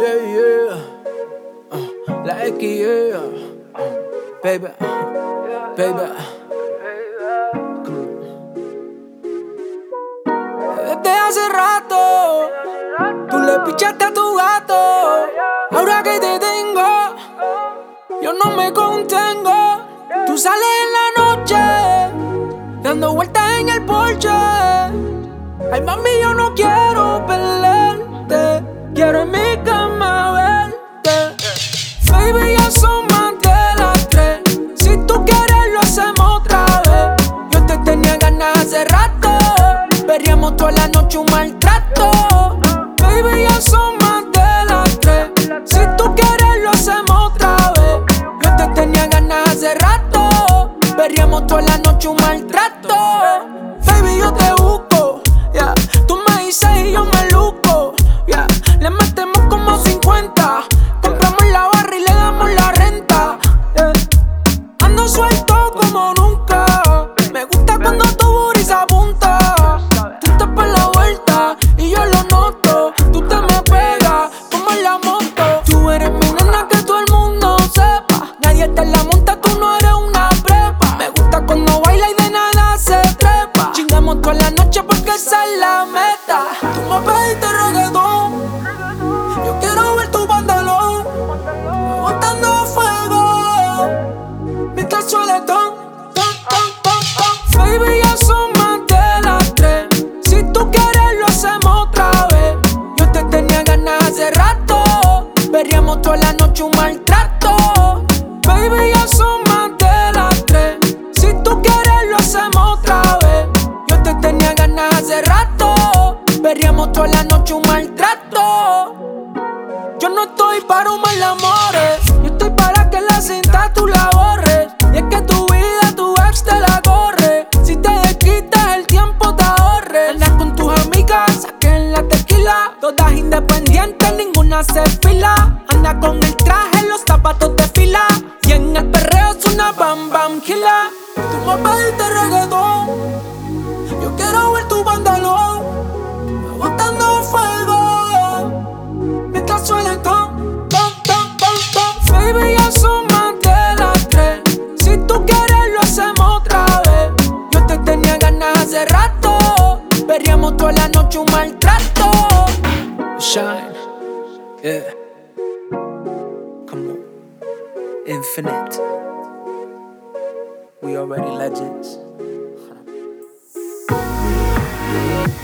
Yeah, yeah. La X, yeah. Baby, baby. Desde hace rato, tú le pichaste a tu gato. Ahora que te tengo, yo no me contengo. Tú sales en la noche, dando vueltas en el porche. Ay, mami, yo no quiero perderte. Quiero en mi cama verte. Baby, ya son más de las 3. Si tú quieres, lo hacemos otra vez. Yo te tenía ganas hace rato. Veríamos toda la noche un maltrato. Baby, ya son más de las 3. Si tú quieres, lo hacemos otra vez. Yo te tenía ganas hace rato. Veríamos toda la noche un maltrato. Baby, yo te busco, yeah. Tú me dices y yo me luco, yeah. Le metemos como 50. Compramos la barra y le damos la renta, yeah. Ando suelto como nunca. Me gusta cuando tu booty se apunta. Tú estás por la vuelta y yo lo noto. Tú te me pegas como en la moto. Tú eres mi nena, que todo el mundo sepa. Nadie te la monta, tú no eres una prepa. Me gusta cuando baila y de nada se trepa. Chingamos toda la noche porque esa es la meta. Tú me pediste reggaetón, yo quiero ver tu pantalón botando fuego mientras suele ton. Baby, ya son más de las 3. Si tú quieres, lo hacemos otra vez. Yo te tenía ganas hace rato. Veríamos toda la noche un maltrato. Baby, ya son más de las 3. Si tú quieres, lo hacemos otra vez. Yo te tenía ganas hace rato. Veríamos toda la noche un maltrato. Yo no estoy para un mal amores. Yo estoy para que la cinta tú la borres. Y es que tu vida, tu ex te la corre. Si te desquitas, el tiempo te ahorre. Andas con tus amigas, saquen la tequila. Todas independientes, ninguna se fila. Anda con el traje, los zapatos de fila. Y en el perreo es una bam bam killer. Tú me pediste reggaetón, yo quiero ver tu pantalón botando fuego mientras suena el ton, ton, ton, ton, ton. Baby, ya son más de las 3. Si tú quieres, lo hacemos otra vez. Yo te tenía ganas hace rato. Veríamos toda la noche un maltrato. Shine, yeah. Come on, Infinite. We already legends.